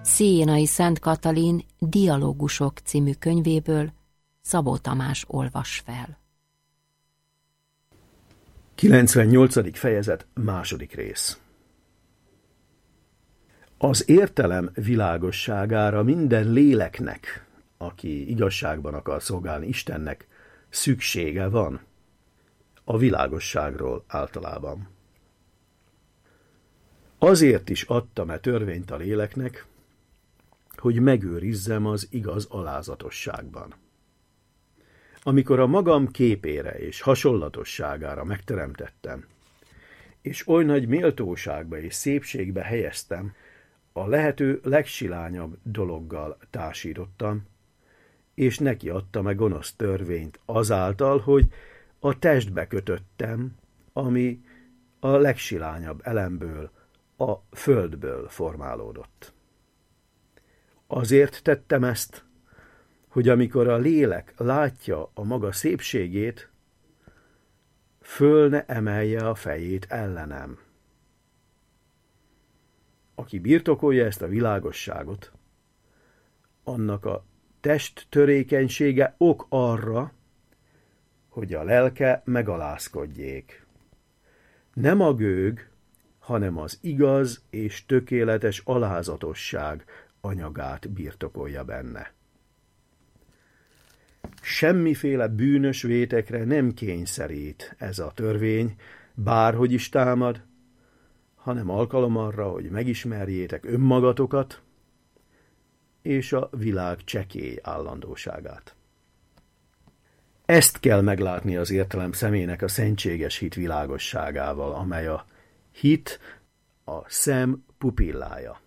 Sziénai Szent Katalin Dialógusok című könyvéből Szabó Tamás olvas fel. 98. fejezet, második rész. Az értelem világosságára minden léleknek, aki igazságban akar szolgálni Istennek, szüksége van. A világosságról általában. Azért is adtam törvényt a léleknek, hogy megőrizzem az igaz alázatosságban. Amikor a magam képére és hasonlatosságára megteremtettem, és oly nagy méltóságba és szépségbe helyeztem, a lehető legsilányabb dologgal társítottam, és neki adtam gonosz törvényt azáltal, hogy a testbe kötöttem, ami a legsilányabb elemből, a földből formálódott. Azért tettem ezt, hogy amikor a lélek látja a maga szépségét, föl ne emelje a fejét ellenem. Aki birtokolja ezt a világosságot, annak a test törékenysége ok arra, hogy a lelke megalázkodjék. Nem a gőg, hanem az igaz és tökéletes alázatosság anyagát birtokolja benne. Semmiféle bűnös vétekre nem kényszerít ez a törvény, bárhogy is támad, hanem alkalom arra, hogy megismerjétek önmagatokat és a világ csekély állandóságát. Ezt kell meglátni az értelem szemének a szentséges hit világosságával, amely a hit a szem pupillája.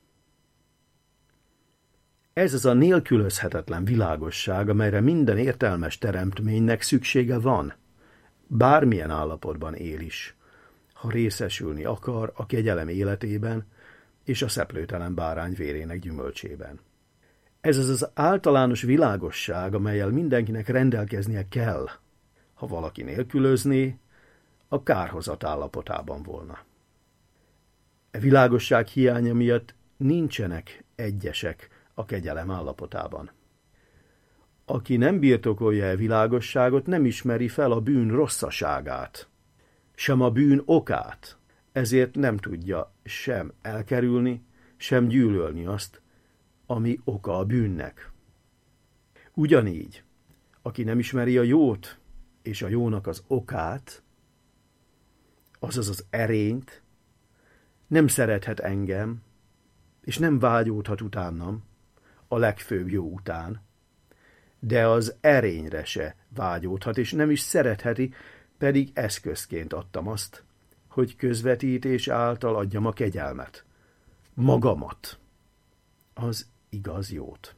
Ez az a nélkülözhetetlen világosság, amelyre minden értelmes teremtménynek szüksége van, bármilyen állapotban él is, ha részesülni akar a kegyelem életében és a szeplőtelen bárány vérének gyümölcsében. Ez az általános világosság, amellyel mindenkinek rendelkeznie kell, ha valaki nélkülözné, a kárhozat állapotában volna. E világosság hiánya miatt nincsenek egyesek a kegyelem állapotában. Aki nem birtokolja e világosságot, nem ismeri fel a bűn rosszaságát, sem a bűn okát, ezért nem tudja sem elkerülni, sem gyűlölni azt, ami oka a bűnnek. Ugyanígy, aki nem ismeri a jót és a jónak az okát, azaz az erényt, nem szerethet engem, és nem vágyódhat utánam, a legfőbb jó után, de az erényre se vágyódhat, és nem is szeretheti, pedig eszközként adtam azt, hogy közvetítés által adjam a kegyelmet, magamat, az igaz jót.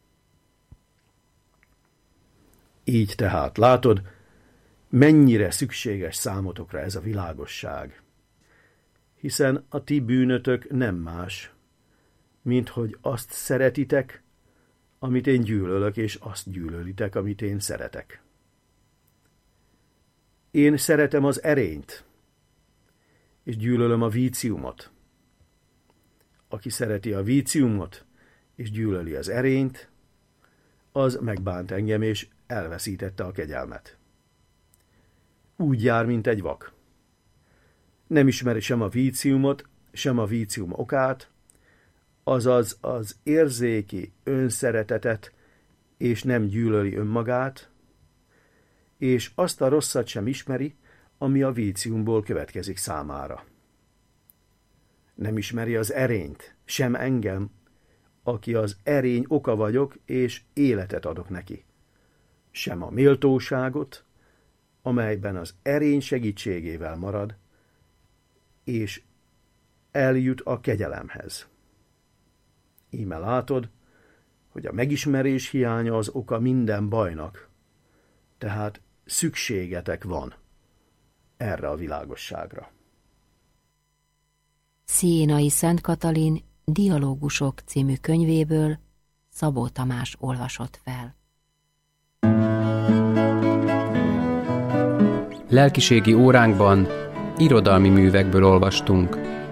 Így tehát látod, mennyire szükséges számotokra ez a világosság, hiszen a ti bűnötök nem más, mint hogy azt szeretitek, amit én gyűlölök, és azt gyűlölitek, amit én szeretek. Én szeretem az erényt, és gyűlölöm a víciumot. Aki szereti a víciumot, és gyűlöli az erényt, az megbánt engem, és elveszítette a kegyelmet. Úgy jár, mint egy vak. Nem ismeri sem a víciumot, sem a vícium okát, azaz az érzéki önszeretetet, és nem gyűlöli önmagát, és azt a rosszat sem ismeri, ami a víciumból következik számára. Nem ismeri az erényt, sem engem, aki az erény oka vagyok, és életet adok neki. Sem a méltóságot, amelyben az erény segítségével marad, és eljut a kegyelemhez. Íme látod, hogy a megismerés hiánya az oka minden bajnak, tehát szükségetek van erre a világosságra. Sziénai Szent Katalin Dialógusok című könyvéből Szabó Tamás olvasott fel. Lelkiségi óránkban irodalmi művekből olvastunk.